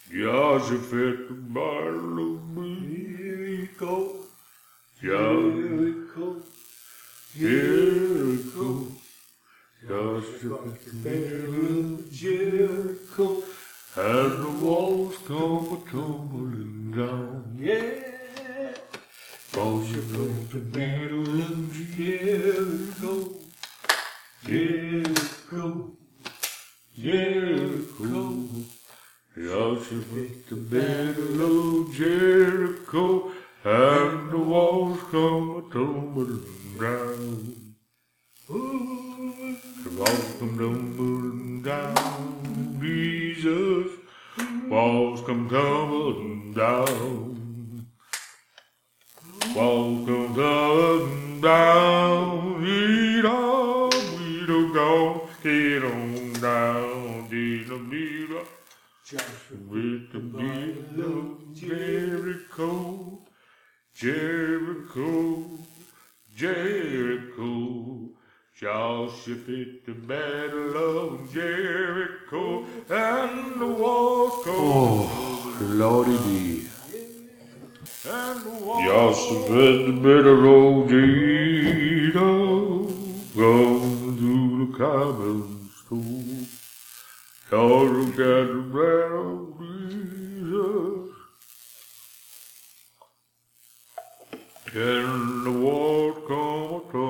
Jehoshaphat the battle of Jericho, Jericho, Jericho. Jehoshaphat the battle of Jericho, and the walls come tumbling down. Yeah. Jehoshaphat the battle of Jericho, Jericho, Jericho. Jehoshaphat the battle of Jericho, and the walls come tumbling down. The walls come tumbling down, Jesus. Walls come tumbling down. Walls come tumbling down. Get on down, with the battle of Jericho, Jericho, Jericho. Jehoshaphat the battle of Jericho, and the walls come. Oh, Lordy be. Jehoshaphat the battle of Jericho, going through the common store. Jehoshaphat the battle of Jesus, and the walls come.